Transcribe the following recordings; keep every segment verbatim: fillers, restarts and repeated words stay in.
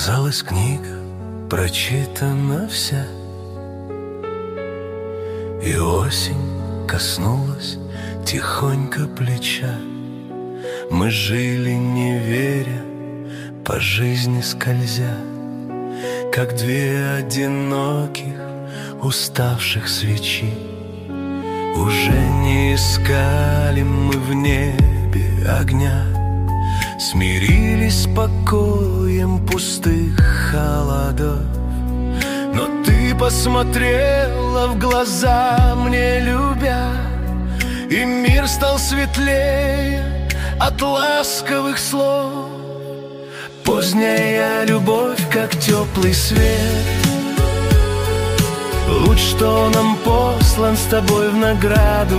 Казалось, книга прочитана вся, и осень коснулась тихонько плеча. Мы жили, не веря, по жизни скользя, как две одиноких уставших свечи. Уже не искали мы в небе огня, смирились с покоем пустых холодов. Но ты посмотрела в глаза мне, любя, и мир стал светлее от ласковых слов. Поздняя любовь, как теплый свет, луч, что нам послан с тобой в награду.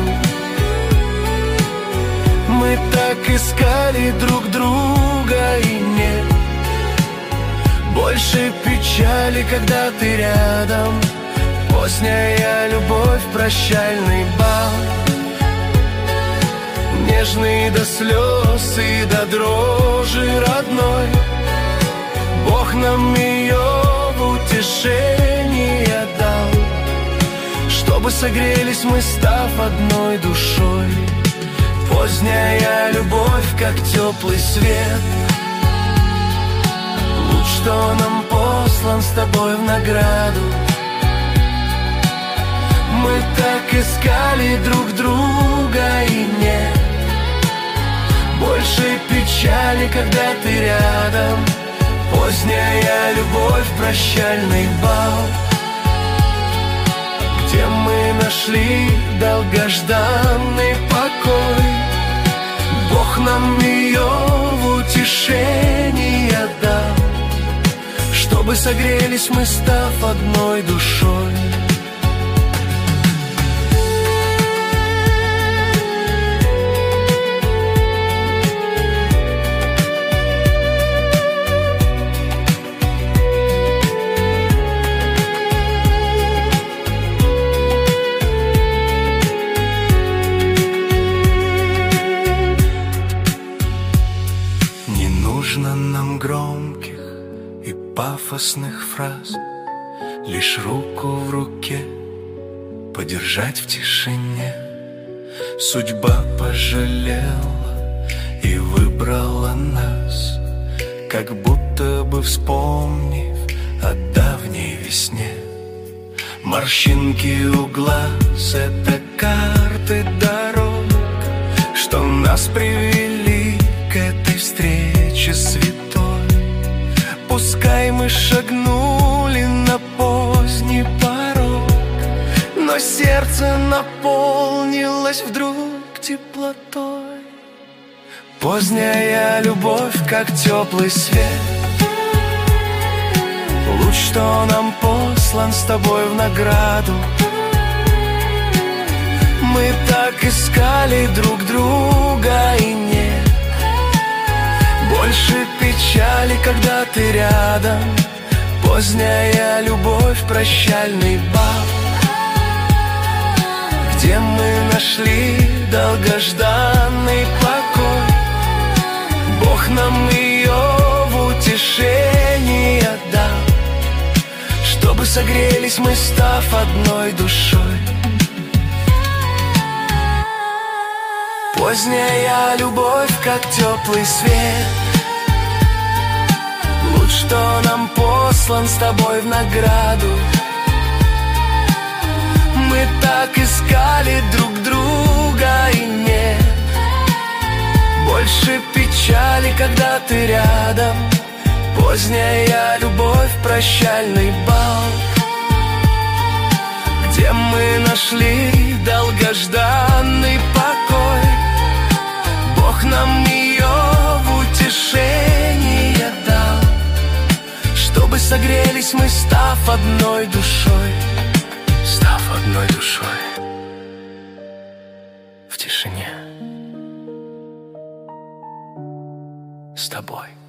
Мы так искали друг друга, и нет больше печали, когда ты рядом. Поздняя любовь, прощальный бал, нежный до слез и до дрожи родной. Бог нам ее в утешение дал, чтобы согрелись мы, став одной душой. Поздняя любовь, как теплый свет, луч, что нам послан с тобой в награду. Мы так искали друг друга, и нет больше печали, когда ты рядом. Поздняя любовь, прощальный бал, где мы нашли долгожданный покой. Бог нам ее в утешение дал, чтобы согрелись мы, став одной душой. Нам громких и пафосных фраз, лишь руку в руке подержать в тишине. Судьба пожалела и выбрала нас, как будто бы вспомнив о давней весне. Морщинки у глаз — это карты дорог, что нас привели к этой встрече святой. Пускай мы шагнули на поздний порог, но сердце наполнилось вдруг теплотой. Поздняя любовь, как теплый свет, луч, что нам послан с тобой в награду. Мы так искали друг друга, и нет больше печали, когда ты рядом. Поздняя любовь, прощальный бал, где мы нашли долгожданный покой. Бог нам ее в утешение дал, чтобы согрелись мы, став одной душой. Поздняя любовь, как теплый свет, луч, что нам послан с тобой в награду. Мы так искали друг друга, и нет больше печали, когда ты рядом. Поздняя любовь, прощальный бал, где мы нашли долгожданный покой. Бог нам ее в утешение дал, чтобы согрелись мы, став одной душой. Став одной душой в тишине с тобой.